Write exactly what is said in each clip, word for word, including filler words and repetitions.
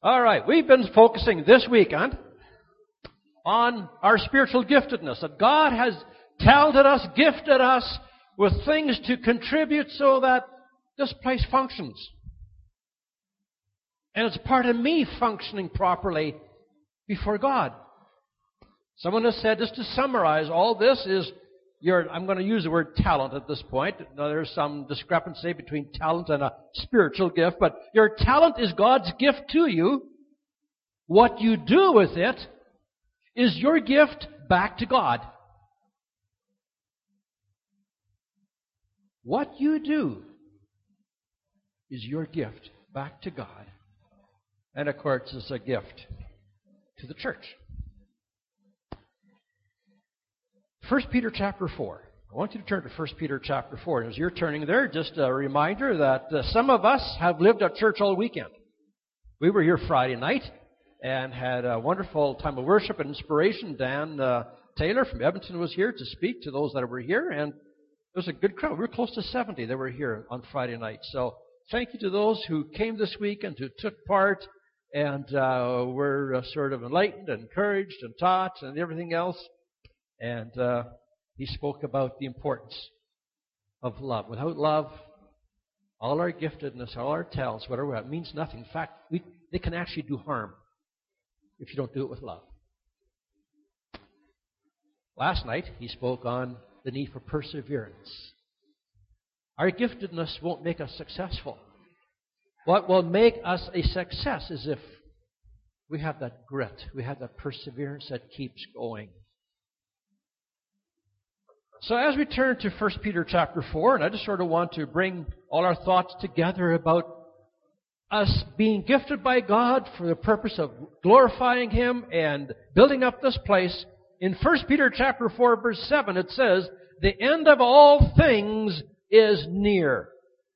All right, we've been focusing this weekend on our spiritual giftedness, that God has talented us, gifted us with things to contribute so that this place functions. And it's part of me functioning properly before God. Someone has said, just to summarize, all this is your, I'm going to use the word talent at this point. Now, there's some discrepancy between talent and a spiritual gift, but your talent is God's gift to you. What you do with it is your gift back to God. What you do is your gift back to God. And of course, it's a gift to the church. First Peter chapter four. I want you to turn to First Peter chapter four. And as you're turning there, just a reminder that uh, some of us have lived at church all weekend. We were here Friday night and had a wonderful time of worship and inspiration. Dan uh, Taylor from Edmonton was here to speak to those that were here, and it was a good crowd. We were close to seventy that were here on Friday night. So thank you to those who came this week and who took part and uh, were uh, sort of enlightened and encouraged and taught and everything else. And uh, he spoke about the importance of love. Without love, all our giftedness, all our talents, whatever, it means nothing. In fact, we, they can actually do harm if you don't do it with love. Last night, he spoke on the need for perseverance. Our giftedness won't make us successful. What will make us a success is if we have that grit, we have that perseverance that keeps going. So as we turn to First Peter chapter four, and I just sort of want to bring all our thoughts together about us being gifted by God for the purpose of glorifying Him and building up this place. In First Peter chapter four, verse seven, it says, "The end of all things is near."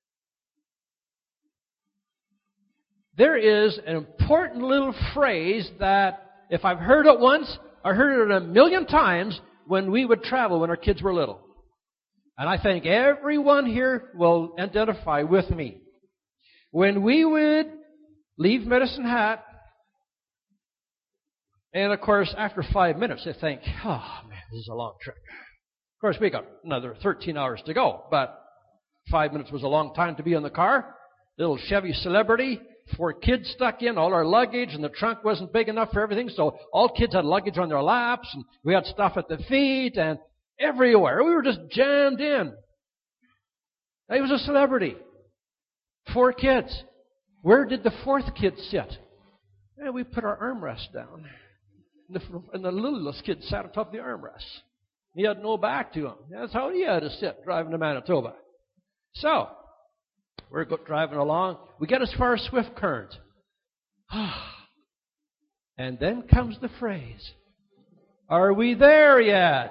There is an important little phrase that, if I've heard it once, I heard it a million times when we would travel when our kids were little. And I think everyone here will identify with me. When we would leave Medicine Hat, and of course, after five minutes, they think, oh man, this is a long trip. Of course, we got another thirteen hours to go, but five minutes was a long time to be in the car. Little Chevy Celebrity, four kids stuck in, all our luggage, and the trunk wasn't big enough for everything, so all kids had luggage on their laps, and we had stuff at the feet, and everywhere. We were just jammed in. He was a celebrity. Four kids. Where did the fourth kid sit? And we put our armrest down. And the, and the littlest kid sat on top of the armrest. He had no back to him. That's how he had to sit driving to Manitoba. So, we're driving along. We get as far as Swift Current. And then comes the phrase, "Are we there yet?"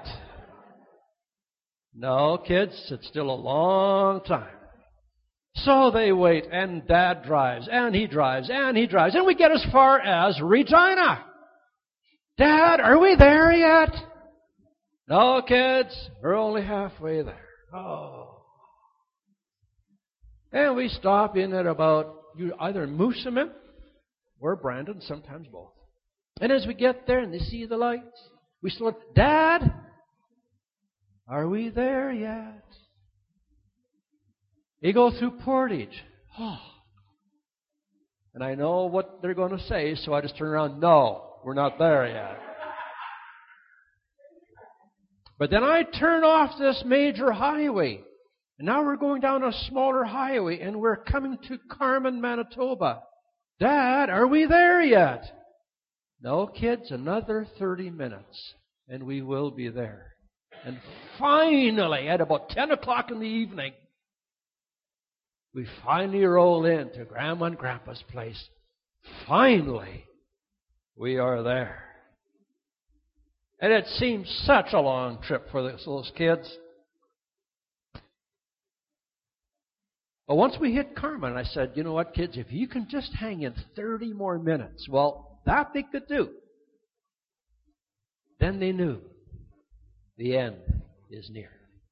No, kids, it's still a long time. So they wait, and Dad drives, and he drives, and he drives. And we get as far as Regina. "Dad, are we there yet?" No, kids, we're only halfway there. Oh. And we stop in at about either Moosomin or Brandon, sometimes both. And as we get there and they see the lights, we slow, "Dad, are we there yet?" You go through Portage. Oh. And I know what they're going to say, so I just turn around, "No, we're not there yet." But then I turn off this major highway. And now we're going down a smaller highway, and we're coming to Carman, Manitoba. "Dad, are we there yet?" No, kids, another thirty minutes, and we will be there. And finally, at about ten o'clock in the evening, we finally roll into Grandma and Grandpa's place. Finally, we are there. And it seems such a long trip for those kids. But once we hit Carman, I said, you know what, kids, if you can just hang in thirty more minutes, well, that they could do. Then they knew the end is near.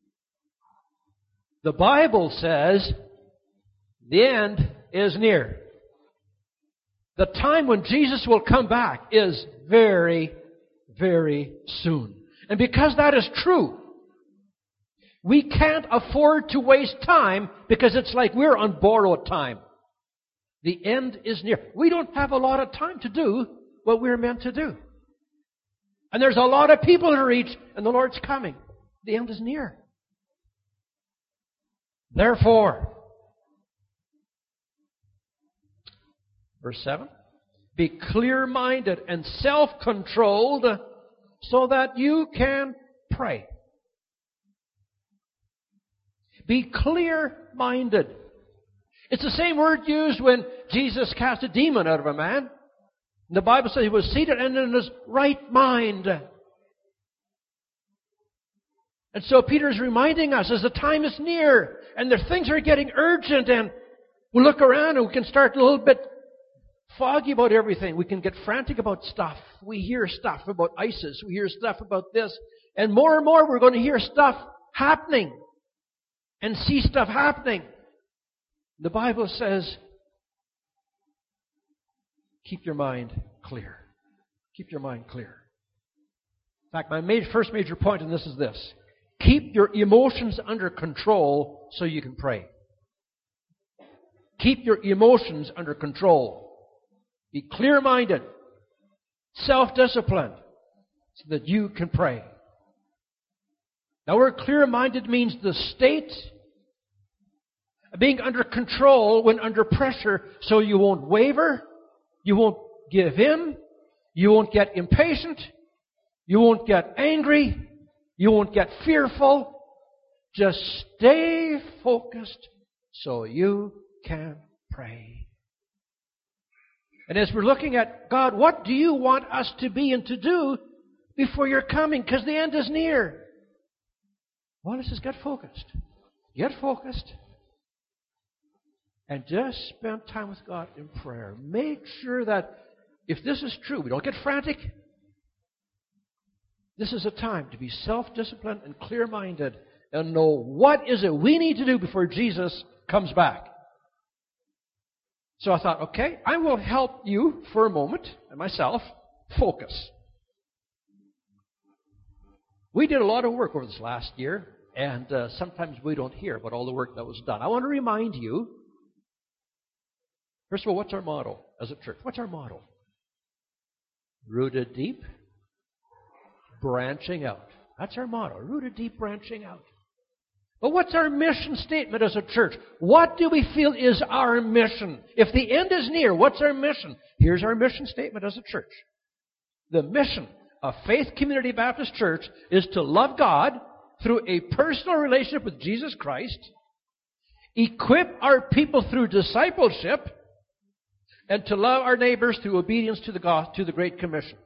The Bible says the end is near. The time when Jesus will come back is very, very soon. And because that is true, we can't afford to waste time because it's like we're on borrowed time. The end is near. We don't have a lot of time to do what we're meant to do. And there's a lot of people to reach, and the Lord's coming. The end is near. Therefore, verse seven, be clear-minded and self-controlled so that you can pray. Be clear-minded. It's the same word used when Jesus cast a demon out of a man. The Bible says he was seated and in his right mind. And so Peter is reminding us as the time is near and the things are getting urgent, and we look around and we can start a little bit foggy about everything. We can get frantic about stuff. We hear stuff about ISIS. We hear stuff about this. And more and more we're going to hear stuff happening and see stuff happening. The Bible says, keep your mind clear. Keep your mind clear. In fact, my major, first major point in this is this. Keep your emotions under control so you can pray. Keep your emotions under control. Be clear-minded, self-disciplined, so that you can pray. Now, where clear-minded means the state of being under control when under pressure, so you won't waver, you won't give in, you won't get impatient, you won't get angry, you won't get fearful. Just stay focused so you can pray. And as we're looking at, God, what do you want us to be and to do before you're coming? Because the end is near. Well, let's just get focused. Get focused. And just spend time with God in prayer. Make sure that if this is true, we don't get frantic. This is a time to be self-disciplined and clear-minded and know what is it we need to do before Jesus comes back. So I thought, okay, I will help you for a moment, and myself, focus. We did a lot of work over this last year, and uh, sometimes we don't hear about all the work that was done. I want to remind you, first of all, what's our motto as a church? What's our motto? Rooted deep, branching out. That's our motto. Rooted deep, branching out. But what's our mission statement as a church? What do we feel is our mission? If the end is near, what's our mission? Here's our mission statement as a church. The mission of Faith Community Baptist Church is to love God through a personal relationship with Jesus Christ, equip our people through discipleship, and to love our neighbors through obedience to the gospel, to the Great Commission.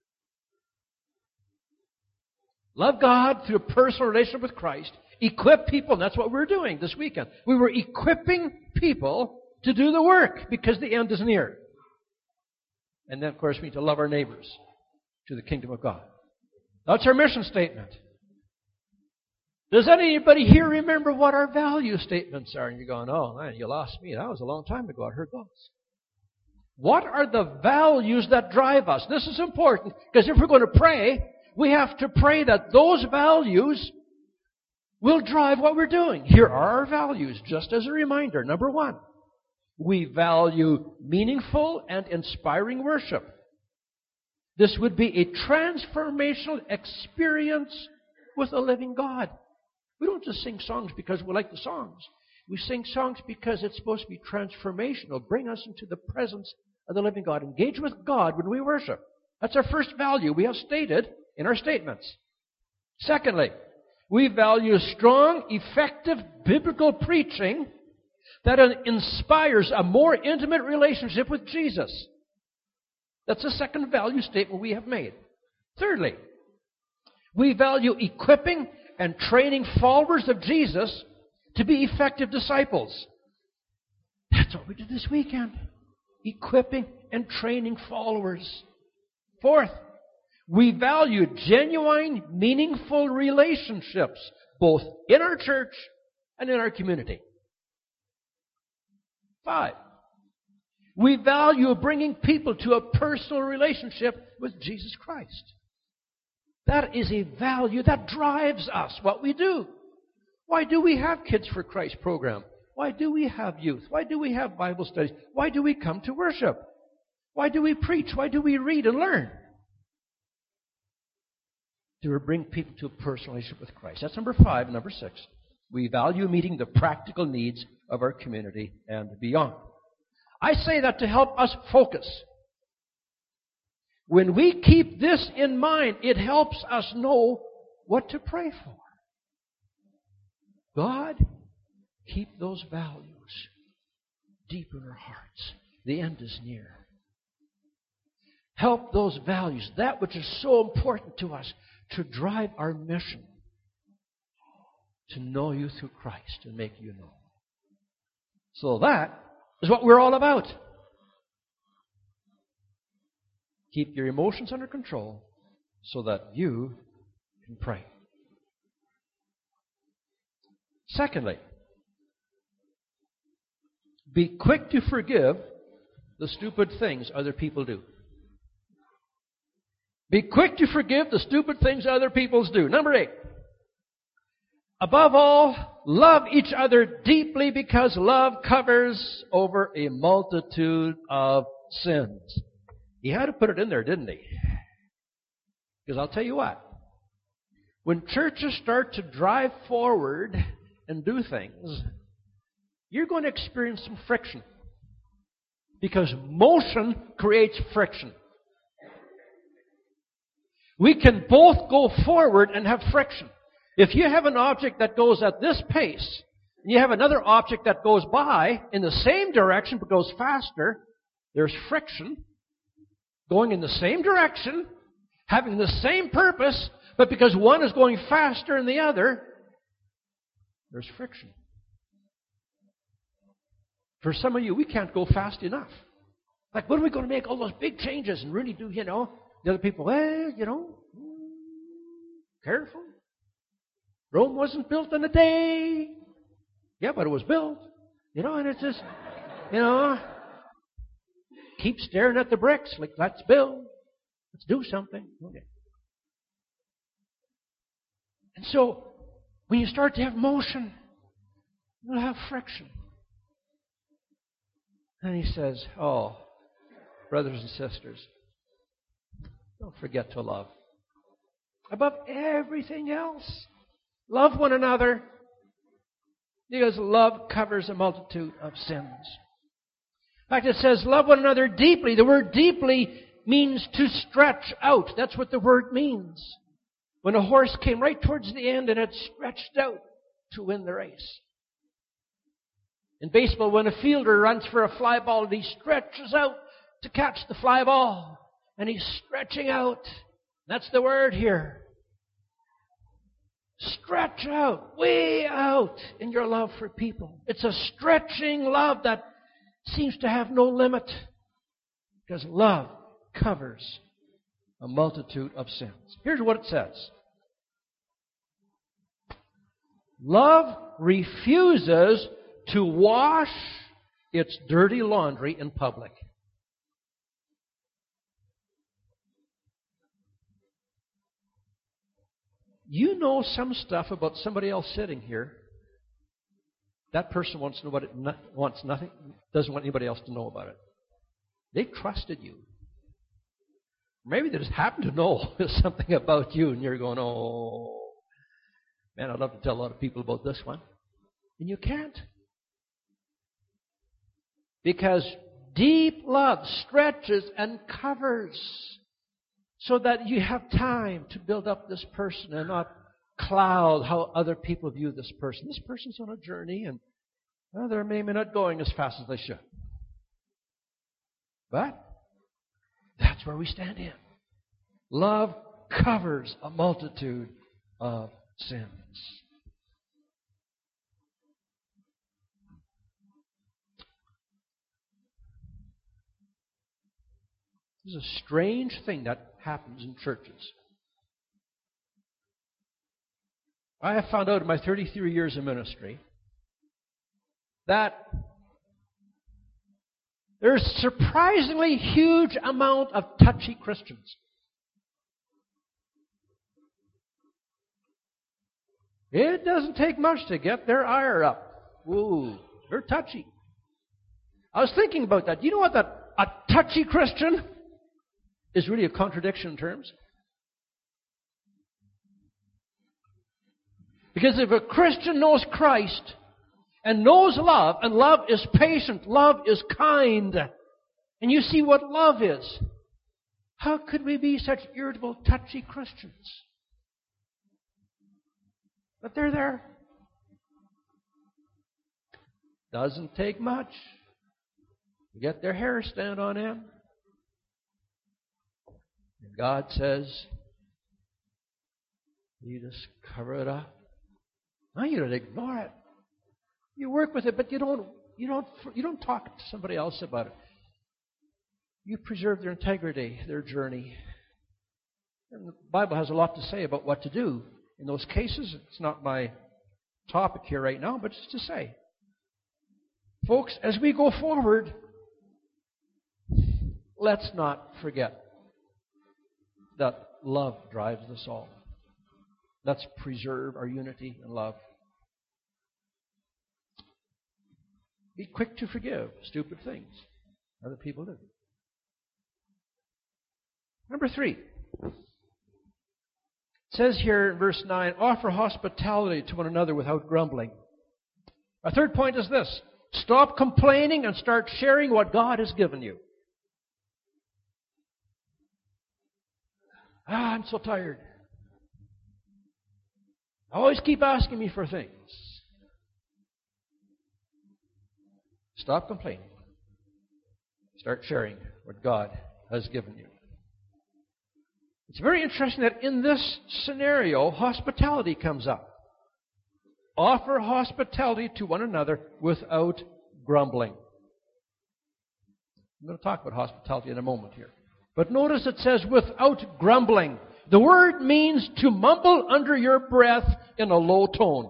Love God through a personal relationship with Christ. Equip people, and that's what we're doing this weekend. We were equipping people to do the work because the end is near. And then, of course, we need to love our neighbors to the kingdom of God. That's our mission statement. Does anybody here remember what our value statements are? And you're going, oh, man, you lost me. That was a long time ago. I heard those. What are the values that drive us? This is important because if we're going to pray, we have to pray that those values will drive what we're doing. Here are our values, just as a reminder. Number one, we value meaningful and inspiring worship. This would be a transformational experience with a living God. We don't just sing songs because we like the songs. We sing songs because it's supposed to be transformational, bring us into the presence of the living God. Engage with God when we worship. That's our first value we have stated in our statements. Secondly, we value strong, effective biblical preaching that inspires a more intimate relationship with Jesus. That's the second value statement we have made. Thirdly, we value equipping and training followers of Jesus to be effective disciples. That's what we did this weekend. Equipping and training followers. Fourth, we value genuine, meaningful relationships, both in our church and in our community. Five, We value bringing people to a personal relationship with Jesus Christ. That is a value that drives us, what we do. Why do we have Kids for Christ program? Why do we have youth? Why do we have Bible studies? Why do we come to worship? Why do we preach? Why do we read and learn? To bring people to a personal relationship with Christ. That's number five. Number six, we value meeting the practical needs of our community and beyond. I say that to help us focus. When we keep this in mind, it helps us know what to pray for. God, keep those values deep in our hearts. The end is near. Help those values, that which is so important to us, to drive our mission to know you through Christ and make you known. So that is what we're all about. Keep your emotions under control so that you can pray. Secondly, be quick to forgive the stupid things other people do. Be quick to forgive the stupid things other people do. Number eight. Above all, love each other deeply because love covers over a multitude of sins. He had to put it in there, didn't he? Because I'll tell you what. When churches start to drive forward and do things, you're going to experience some friction. Because motion creates friction. We can both go forward and have friction. If you have an object that goes at this pace, and you have another object that goes by in the same direction but goes faster, there's friction. Going in the same direction, having the same purpose, but because one is going faster than the other, there's friction. For some of you, we can't go fast enough. Like, when are we going to make all those big changes and really do, you know? The other people, well, you know, careful. Rome wasn't built in a day. Yeah, but it was built. You know, and it's just, you know, keep staring at the bricks like, let's build. Let's do something. Okay. And so, when you start to have motion, you'll have friction. And he says, oh, brothers and sisters, don't forget to love. Above everything else, love one another, because love covers a multitude of sins. In fact, it says, love one another deeply. The word deeply means to stretch out. That's what the word means. When a horse came right towards the end and it stretched out to win the race. In baseball, when a fielder runs for a fly ball, and he stretches out to catch the fly ball. And he's stretching out. That's the word here. Stretch out, way out in your love for people. It's a stretching love that seems to have no limit. Because love covers a multitude of sins. Here's what it says. Love refuses to wash its dirty laundry in public. You know some stuff about somebody else sitting here. That person wants to know what it not, wants nothing, doesn't want anybody else to know about it. They trusted you. Maybe they just happen to know something about you, and you're going, oh, man, I'd love to tell a lot of people about this one. And you can't. Because deep love stretches and covers so that you have time to build up this person and not cloud how other people view this person. This person's on a journey, and well, they're maybe not going as fast as they should. But that's where we stand in. Love covers a multitude of sins. This is a strange thing that happens in churches. I have found out in my thirty-three years of ministry that There's a surprisingly huge amount of touchy Christians. It doesn't take much to get their ire up. Ooh, they're touchy. I was thinking about that. You know what that a touchy Christian is really a contradiction in terms? Because if a Christian knows Christ and knows love, and love is patient, love is kind, and you see what love is, how could we be such irritable, touchy Christians? But they're there. Doesn't take much to get their hair stand on end. And God says, you just cover it up. Now you don't ignore it. You work with it, but you don't you don't you don't talk to somebody else about it. You preserve their integrity, their journey. And the Bible has a lot to say about what to do in those cases. It's not my topic here right now, but just to say, folks, as we go forward, let's not forget that love drives us all. Let's preserve our unity and love. Be quick to forgive stupid things other people do. Number three. It says here in verse nine, offer hospitality to one another without grumbling. Our third point is this. Stop complaining and start sharing what God has given you. Ah, I'm so tired. Always keep asking me for things. Stop complaining. Start sharing what God has given you. It's very interesting that in this scenario, hospitality comes up. Offer hospitality to one another without grumbling. I'm going to talk about hospitality in a moment here. But notice it says without grumbling. The word means to mumble under your breath in a low tone.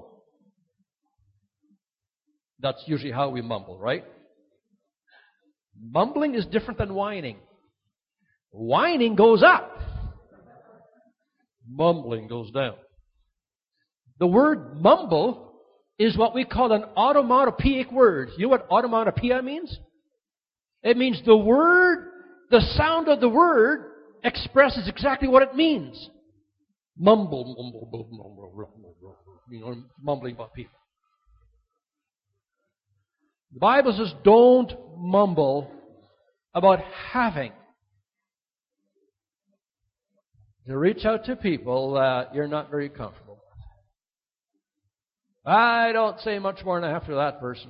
That's usually how we mumble, right? Mumbling is different than whining. Whining goes up. Mumbling goes down. The word mumble is what we call an onomatopoeic word. You know what onomatopoeia means? It means the word, the sound of the word expresses exactly what it means. Mumble, mumble, mumble, mumble, mumble, you know, mumbling about people. The Bible says don't mumble about having to reach out to people that you're not very comfortable with. I don't say much more than I have to that person.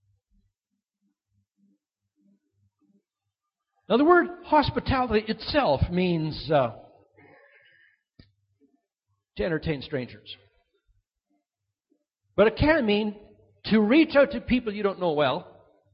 Now the word hospitality itself means uh, to entertain strangers. But it can mean to reach out to people you don't know well.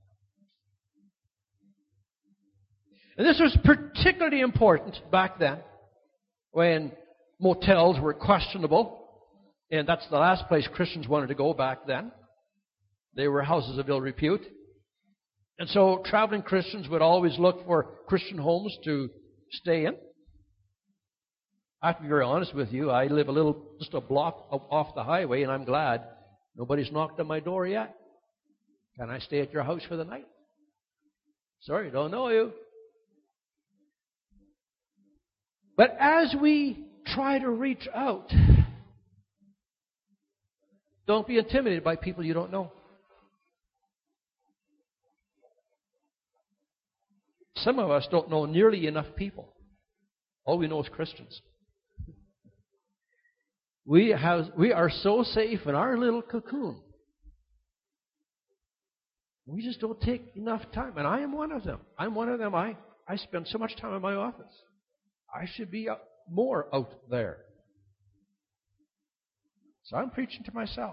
And this was particularly important back then when motels were questionable. And that's the last place Christians wanted to go back then. They were houses of ill repute. And so traveling Christians would always look for Christian homes to stay in. I have to be very honest with you. I live a little, just a block off the highway, and I'm glad nobody's knocked on my door yet. Can I stay at your house for the night? Sorry, don't know you. But as we try to reach out, don't be intimidated by people you don't know. Some of us don't know nearly enough people. All we know is Christians. We have, we are so safe in our little cocoon. We just don't take enough time. And I am one of them. I'm one of them. I, I spend so much time in my office. I should be up, more out there. So I'm preaching to myself.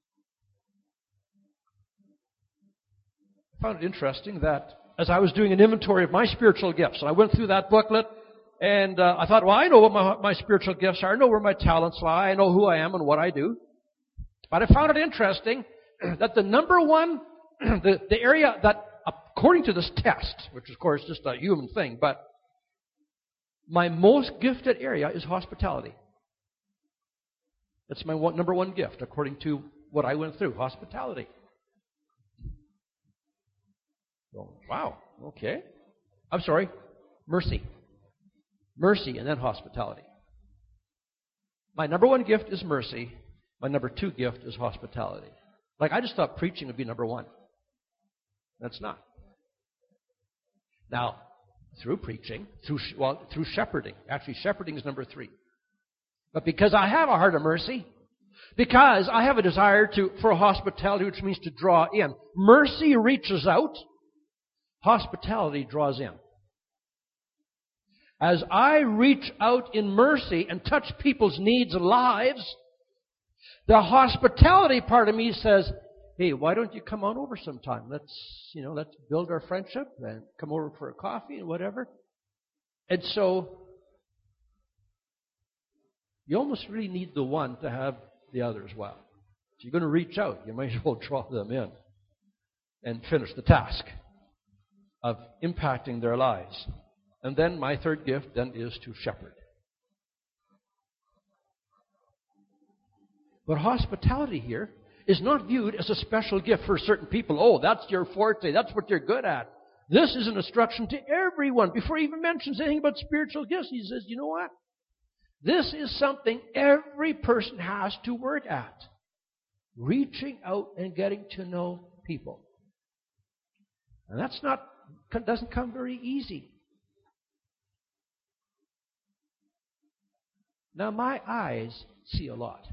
I found it interesting that as I was doing an inventory of my spiritual gifts, and I went through that booklet, and uh, I thought, well, I know what my, my spiritual gifts are. I know where my talents lie. I know who I am and what I do. But I found it interesting that the number one, the, the area that according to this test, which is, of course, just a human thing, but my most gifted area is hospitality. That's my one, number one gift, according to what I went through, hospitality. Well, wow, okay. I'm sorry, mercy. Mercy and then hospitality. My number one gift is mercy. My number two gift is hospitality. Like, I just thought preaching would be number one. That's not. Now, through preaching, through well, through shepherding. Actually, shepherding is number three. But because I have a heart of mercy, because I have a desire to for hospitality, which means to draw in. Mercy reaches out. Hospitality draws in. As I reach out in mercy and touch people's needs and lives, the hospitality part of me says, hey, why don't you come on over sometime? Let's, you know, let's build our friendship and come over for a coffee and whatever. And so, you almost really need the one to have the other as well. So you're going to reach out. You might as well draw them in and finish the task of impacting their lives. And then my third gift then is to shepherd. But hospitality here is not viewed as a special gift for certain people. Oh, that's your forte. That's what you're good at. This is an instruction to everyone. Before he even mentions anything about spiritual gifts, he says, you know what? This is something every person has to work at. Reaching out and getting to know people. And that's not, doesn't come very easy. Now, my eyes see a lot.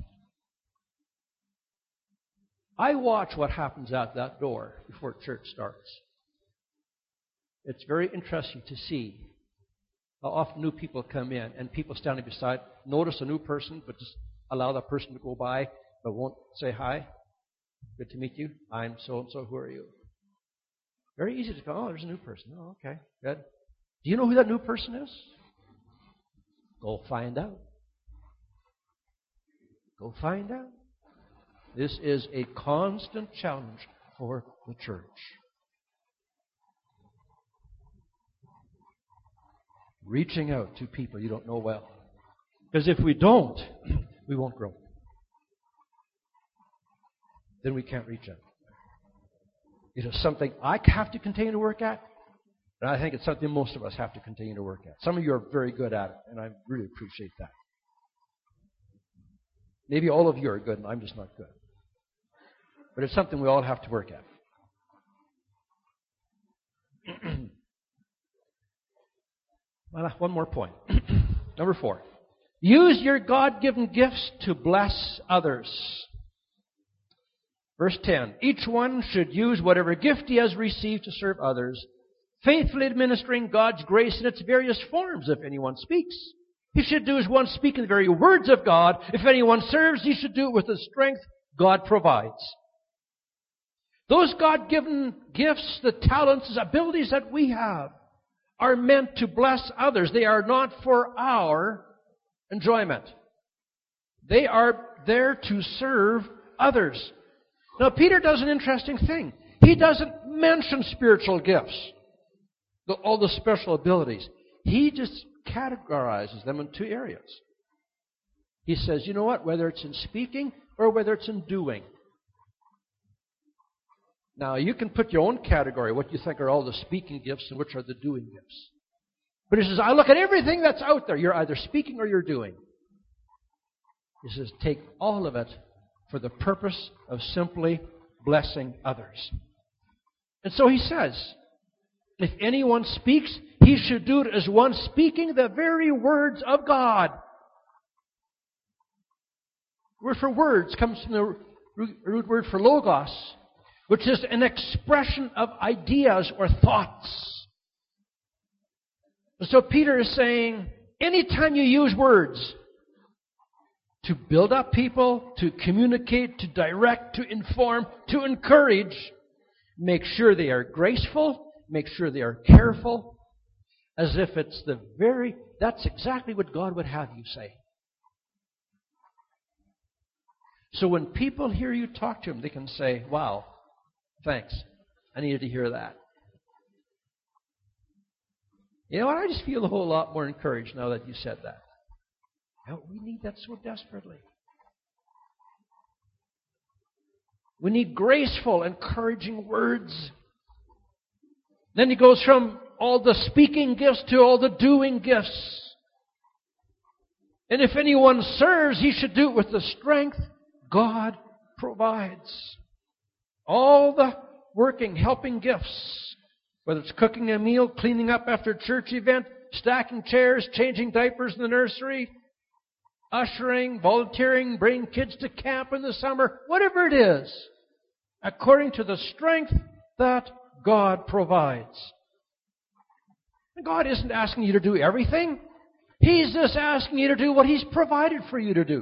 I watch what happens at that door before church starts. It's very interesting to see how often new people come in and people standing beside, notice a new person, but just allow that person to go by, but won't say hi. Good to meet you. I'm so-and-so. Who are you? Very easy to go, oh, there's a new person. Oh, okay, good. Do you know who that new person is? Go find out. Go find out. This is a constant challenge for the church. Reaching out to people you don't know well. Because if we don't, we won't grow. Then we can't reach out. It is something I have to continue to work at, and I think it's something most of us have to continue to work at. Some of you are very good at it, and I really appreciate that. Maybe all of you are good, and I'm just not good. But it's something we all have to work at. Well, one more point. Number four. Use your God-given gifts to bless others. Verse ten. Each one should use whatever gift he has received to serve others, faithfully administering God's grace in its various forms. If anyone speaks, he should do as one speaking the very words of God. If anyone serves, he should do it with the strength God provides. Those God-given gifts, the talents, the abilities that we have, are meant to bless others. They are not for our enjoyment. They are there to serve others. Now, Peter does an interesting thing. He doesn't mention spiritual gifts, the, all the special abilities. He just categorizes them in two areas. He says, you know what, whether it's in speaking or whether it's in doing. Now, you can put your own category, what you think are all the speaking gifts and which are the doing gifts. But he says, I look at everything that's out there. You're either speaking or you're doing. He says, take all of it for the purpose of simply blessing others. And so he says, if anyone speaks, he should do it as one speaking the very words of God. The word for words comes from the root word for logos, which is an expression of ideas or thoughts. And so Peter is saying, anytime you use words to build up people, to communicate, to direct, to inform, to encourage, make sure they are graceful, make sure they are careful, as if it's the very, that's exactly what God would have you say. So when people hear you talk to them, they can say, wow, thanks, I needed to hear that. You know what? I just feel a whole lot more encouraged now that you said that. Now, we need that so desperately. We need graceful, encouraging words. Then he goes from all the speaking gifts to all the doing gifts. And if anyone serves, he should do it with the strength God provides. All the working, helping gifts, whether it's cooking a meal, cleaning up after a church event, stacking chairs, changing diapers in the nursery, ushering, volunteering, bringing kids to camp in the summer, whatever it is, according to the strength that God provides. And God isn't asking you to do everything. He's just asking you to do what He's provided for you to do.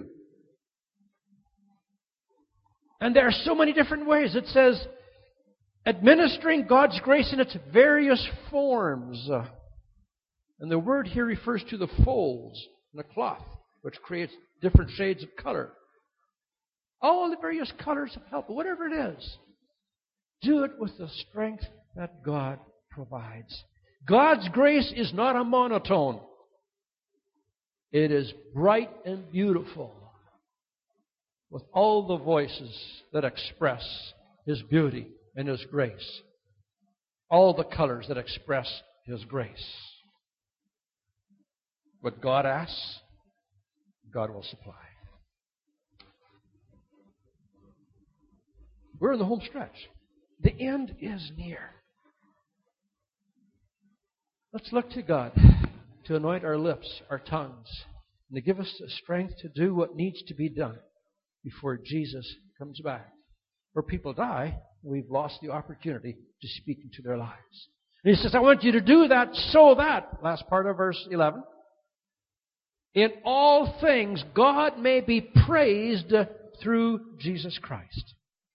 And there are so many different ways. It says, administering God's grace in its various forms. And the word here refers to the folds in the cloth, which creates different shades of color. All the various colors of help, whatever it is. Do it with the strength that God provides. God's grace is not a monotone. It is bright and beautiful, with all the voices that express His beauty and His grace. All the colors that express His grace. What God asks, God will supply. We're in the home stretch. The end is near. Let's look to God to anoint our lips, our tongues, and to give us the strength to do what needs to be done before Jesus comes back. Where people die, we've lost the opportunity to speak into their lives. And He says, I want you to do that so that, last part of verse eleven, in all things God may be praised through Jesus Christ.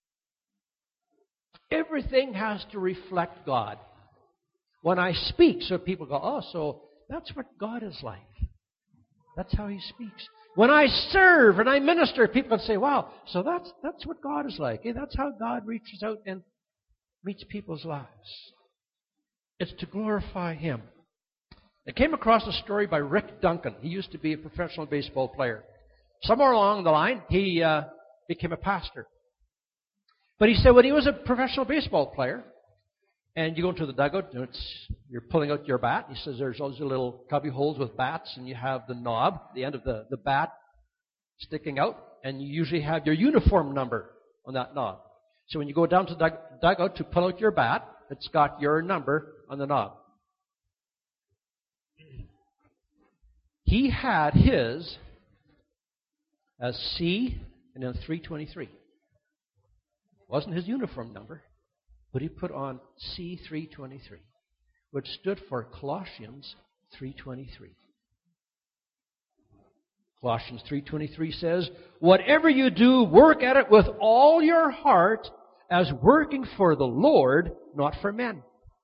Everything has to reflect God. When I speak, so people go, oh, so that's what God is like. That's how He speaks. When I serve and I minister, people say, wow, so that's that's what God is like. Hey, that's how God reaches out and meets people's lives. It's to glorify Him. I came across a story by Rick Duncan. He used to be a professional baseball player. Somewhere along the line, he uh, became a pastor. But he said when he was a professional baseball player, and you go into the dugout, and it's, you're pulling out your bat. He says there's all these little cubby holes with bats, and you have the knob, the end of the, the bat, sticking out, and you usually have your uniform number on that knob. So when you go down to the dugout to pull out your bat, it's got your number on the knob. He had his as C and then three twenty-three. Wasn't his uniform number, but he put on C three twenty-three, which stood for Colossians three twenty-three. Colossians three twenty-three says, whatever you do, work at it with all your heart as working for the Lord, not for men.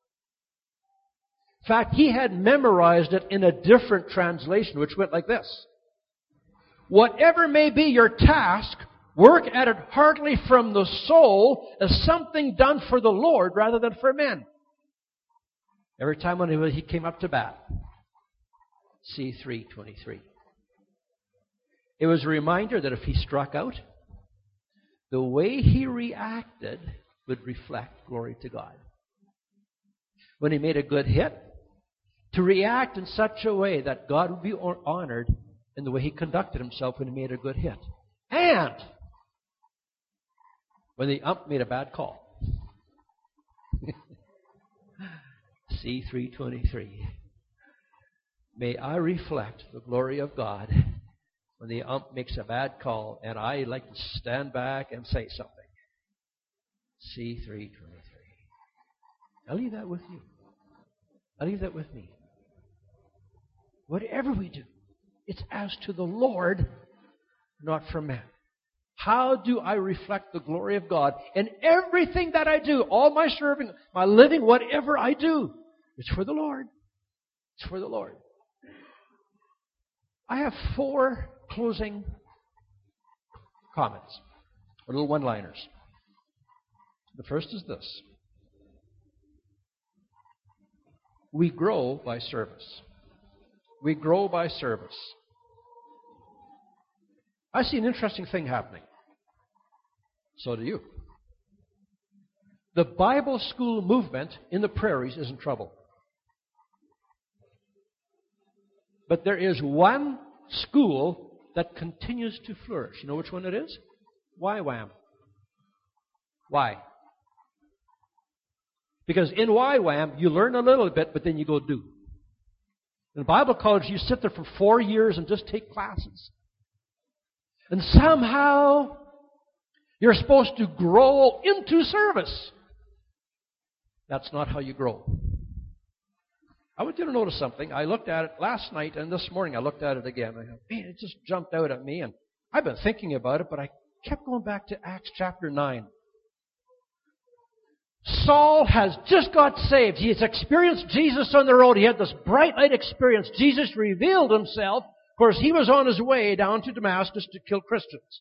In fact, he had memorized it in a different translation, which went like this. Whatever may be your task, work at it heartily from the soul as something done for the Lord rather than for men. Every time when he came up to bat, C three twenty-three. It was a reminder that if he struck out, the way he reacted would reflect glory to God. When he made a good hit, to react in such a way that God would be honored in the way he conducted himself when he made a good hit. And when the ump made a bad call. C three twenty-three. May I reflect the glory of God when the ump makes a bad call and I like to stand back and say something. C three twenty-three. I'll leave that with you. I'll leave that with me. Whatever we do, it's as to the Lord, not for man. How do I reflect the glory of God in everything that I do? All my serving, my living, whatever I do, it's for the Lord. It's for the Lord. I have four closing comments, or little one-liners. The first is this. We grow by service. We grow by service. I see an interesting thing happening. So do you. The Bible school movement in the prairies is in trouble. But there is one school that continues to flourish. You know which one it is? Y WAM. Why? Because in Y WAM, you learn a little bit, but then you go do. In Bible college, you sit there for four years and just take classes. And somehow, you're supposed to grow into service. That's not how you grow. I want you to notice something. I looked at it last night, and this morning I looked at it again. I thought, man, it just jumped out at me, and I've been thinking about it, but I kept going back to Acts chapter nine. Saul has just got saved. He has experienced Jesus on the road. He had this bright light experience. Jesus revealed himself. Of course, he was on his way down to Damascus to kill Christians.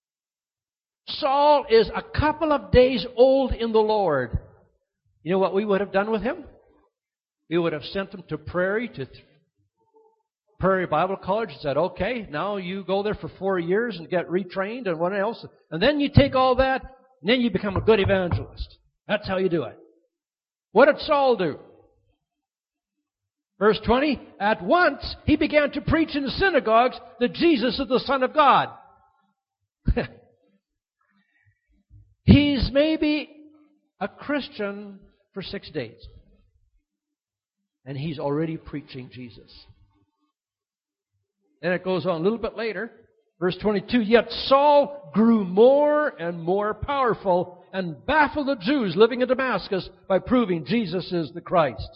Saul is a couple of days old in the Lord. You know what we would have done with him? We would have sent him to Prairie, to Prairie Bible College, and said, okay, now you go there for four years and get retrained and what else. And then you take all that, and then you become a good evangelist. That's how you do it. What did Saul do? Verse twenty, at once he began to preach in the synagogues that Jesus is the Son of God. He's maybe a Christian for six days. And he's already preaching Jesus. And it goes on a little bit later. Verse twenty-two, yet Saul grew more and more powerful and baffled the Jews living in Damascus by proving Jesus is the Christ.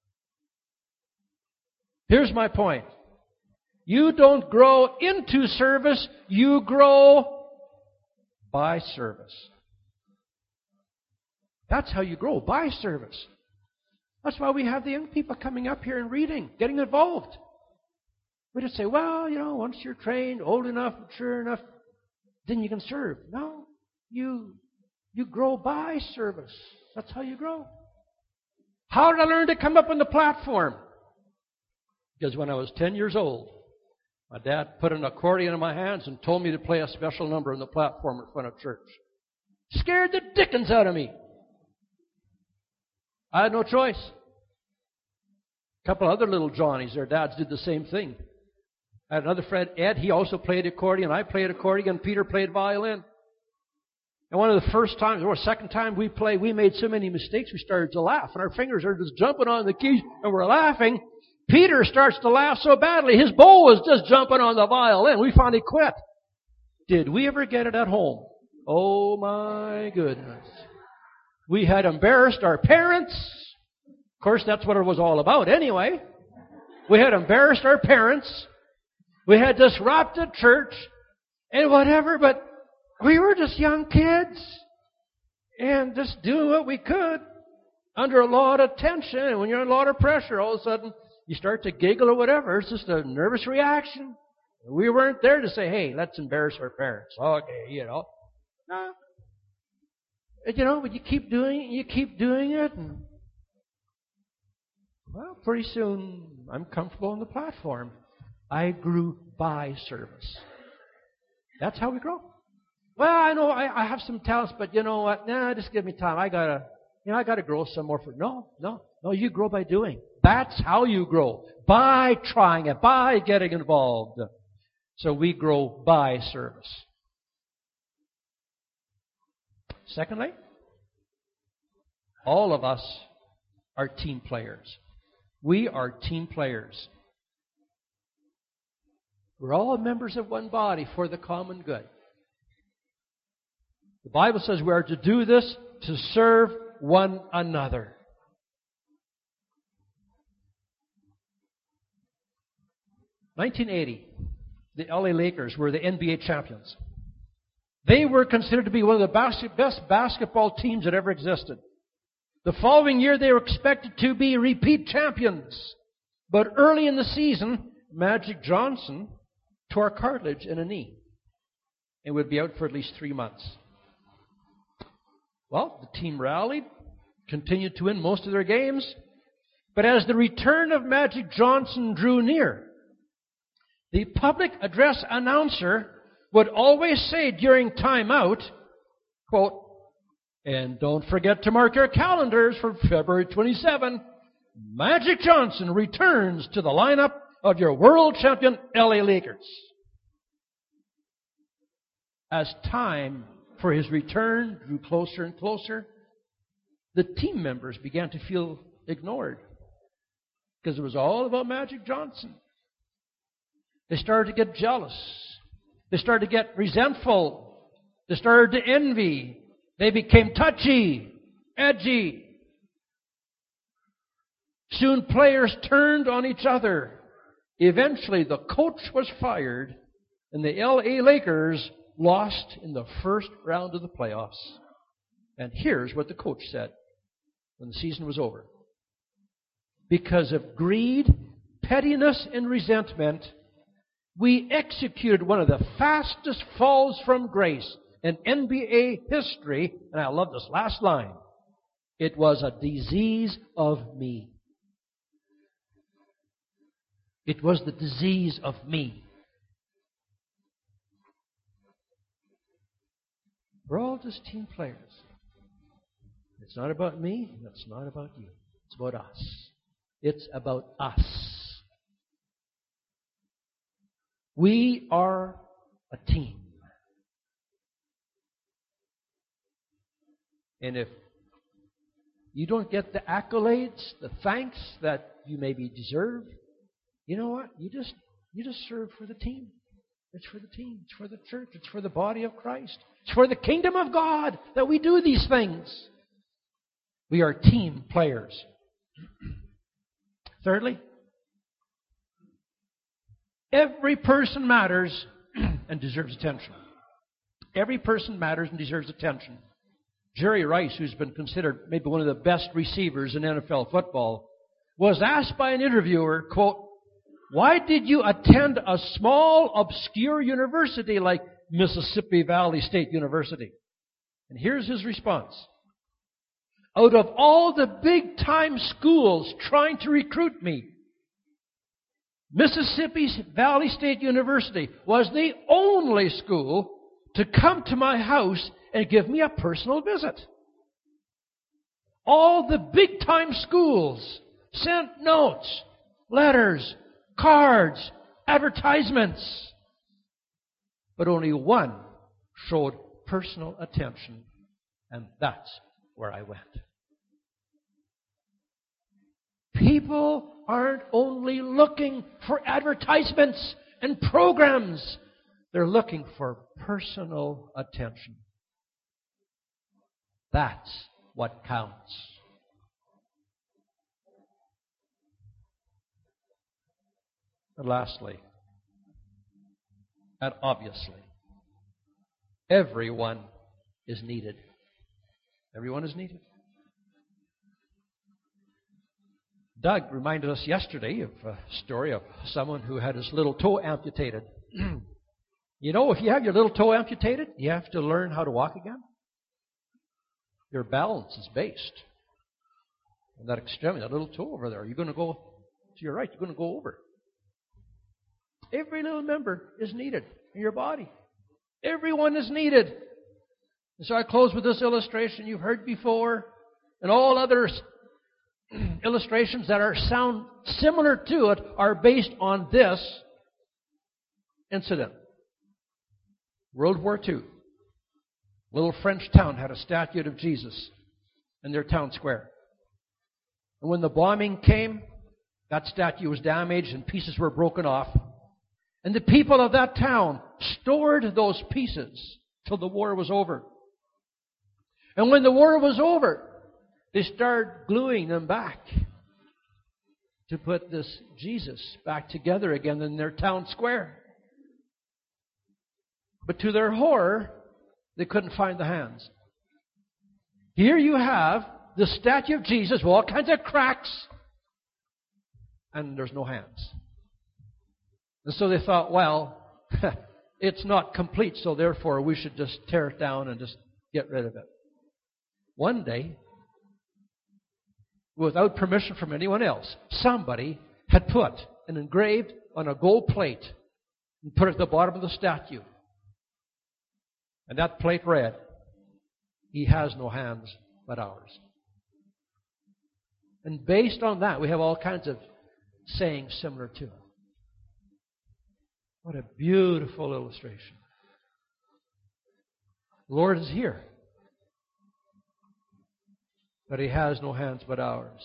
Here's my point. You don't grow into service, you grow by service. That's how you grow, by service. That's why we have the young people coming up here and reading, getting involved. We just say, well, you know, once you're trained, old enough, mature enough, then you can serve. No, you you grow by service. That's how you grow. How did I learn to come up on the platform? Because when I was ten years old, my dad put an accordion in my hands and told me to play a special number on the platform in front of church. Scared the dickens out of me. I had no choice. A couple other little Johnnies, their dads did the same thing. I had another friend, Ed, he also played accordion. I played accordion. Peter played violin. And one of the first times, or second time we played, we made so many mistakes we started to laugh. And our fingers are just jumping on the keys and we're laughing. Peter starts to laugh so badly, his bow was just jumping on the violin. We finally quit. Did we ever get it at home? Oh my goodness. We had embarrassed our parents. Of course, that's what it was all about anyway. We had embarrassed our parents. We had disrupted church and whatever, but we were just young kids and just doing what we could under a lot of tension. And when you're under a lot of pressure, all of a sudden you start to giggle or whatever. It's just a nervous reaction. We weren't there to say, hey, let's embarrass our parents. Okay, you know. No. You know, but you keep doing it, you keep doing it, and well, pretty soon I'm comfortable on the platform. I grew by service. That's how we grow. Well, I know I, I have some talents, but you know what? Nah, just give me time. I gotta, you know, I gotta grow some more. For no, no, no. You grow by doing. That's how you grow, by trying it, by getting involved. So we grow by service. Secondly, all of us are team players. We are team players. We're all members of one body for the common good. The Bible says we are to do this to serve one another. nineteen eighty, the L A Lakers were the N B A champions. They were considered to be one of the bas- best basketball teams that ever existed. The following year, they were expected to be repeat champions. But early in the season, Magic Johnson tore cartilage in a knee and would be out for at least three months. Well, the team rallied, continued to win most of their games, But as the return of Magic Johnson drew near, the public address announcer would always say during timeout, quote, "And don't forget to mark your calendars for February twenty-seventh. Magic Johnson returns to the lineup of your world champion L A Lakers." As time for his return drew closer and closer, the team members began to feel ignored because it was all about Magic Johnson. They started to get jealous. They started to get resentful. They started to envy. They became touchy, edgy. Soon players turned on each other. Eventually the coach was fired and the L A Lakers lost in the first round of the playoffs. And here's what the coach said when the season was over. "Because of greed, pettiness, and resentment, we executed one of the fastest falls from grace in N B A history." And I love this last line. "It was a disease of me." It was the disease of me. We're all just team players. It's not about me. It's not about you. It's about us. It's about us. We are a team. And if you don't get the accolades, the thanks that you maybe deserve, you know what? You just you just serve for the team. It's for the team. It's for the church. It's for the body of Christ. It's for the kingdom of God that we do these things. We are team players. Thirdly, every person matters and deserves attention. Every person matters and deserves attention. Jerry Rice, who's been considered maybe one of the best receivers in N F L football, was asked by an interviewer, quote, "Why did you attend a small, obscure university like Mississippi Valley State University?" And here's his response. "Out of all the big-time schools trying to recruit me, Mississippi Valley State University was the only school to come to my house and give me a personal visit. All the big-time schools sent notes, letters, cards, advertisements, but only one showed personal attention, and that's where I went." People aren't only looking for advertisements and programs. They're looking for personal attention. That's what counts. And lastly, and obviously, everyone is needed. Everyone is needed. Doug reminded us yesterday of a story of someone who had his little toe amputated. You know, if you have your little toe amputated, you have to learn how to walk again. Your balance is based on that extremity, that little toe over there. You're going to go to your right. You're going to go over. Every little member is needed in your body. Everyone is needed. And so I close with this illustration you've heard before, and all other illustrations that are sound similar to it are based on this incident. World War Two. A little French town had a statue of Jesus in their town square. And when the bombing came, that statue was damaged and pieces were broken off. And the people of that town stored those pieces till the war was over. And when the war was over, they started gluing them back to put this Jesus back together again in their town square. But to their horror, they couldn't find the hands. Here you have the statue of Jesus with all kinds of cracks, and there's no hands. And so they thought, well, it's not complete, so therefore we should just tear it down and just get rid of it. One day, without permission from anyone else, somebody had put and engraved on a gold plate and put it at the bottom of the statue. And that plate read, "He has no hands but ours." And based on that, we have all kinds of sayings similar to it. What a beautiful illustration. The Lord is here, but He has no hands but ours.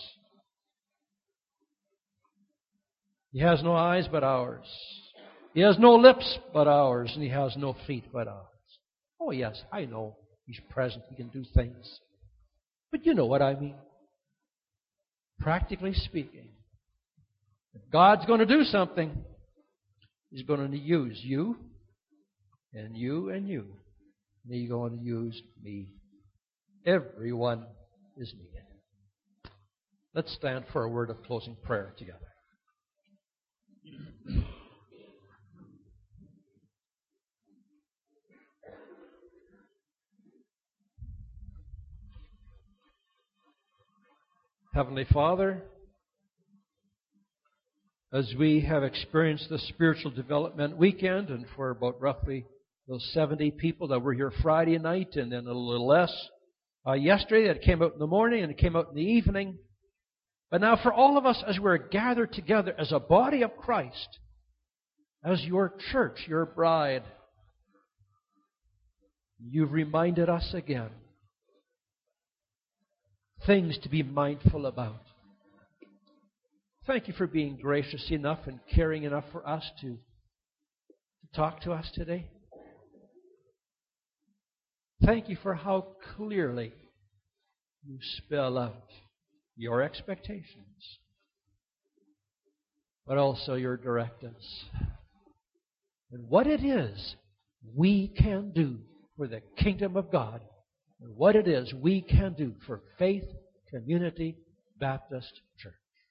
He has no eyes but ours. He has no lips but ours, and He has no feet but ours. Oh yes, I know He's present. He can do things. But you know what I mean. Practically speaking, if God's going to do something, He's going to use you, and you, and you. And He's going to use me. Everyone is needed. Let's stand for a word of closing prayer together. Heavenly Father, as we have experienced the spiritual development weekend, and for about roughly those seventy people that were here Friday night, and then a little less uh, yesterday that came out in the morning and it came out in the evening. But now for all of us, as we're gathered together as a body of Christ, as your church, your bride, you've reminded us again things to be mindful about. Thank you for being gracious enough and caring enough for us to, to talk to us today. Thank you for how clearly you spell out your expectations, but also your directives. And what it is we can do for the kingdom of God, and what it is we can do for Faith Community Baptist Church.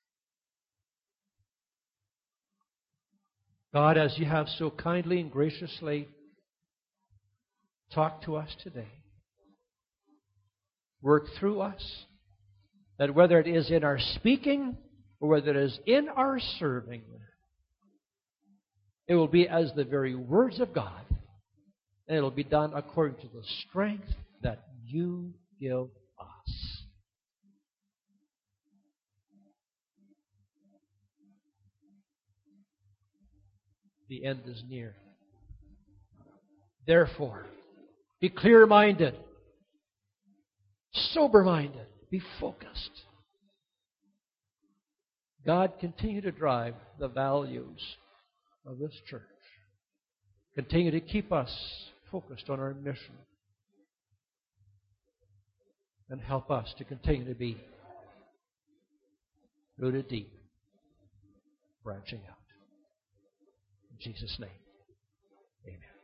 God, as you have so kindly and graciously talked to us today, work through us, that whether it is in our speaking or whether it is in our serving, it will be as the very words of God, and it will be done according to the strength that you give us. The end is near. Therefore, be clear-minded, sober-minded, be focused. God, continue to drive the values of this church. Continue to keep us focused on our mission. And help us to continue to be rooted deep, branching out. In Jesus' name, amen.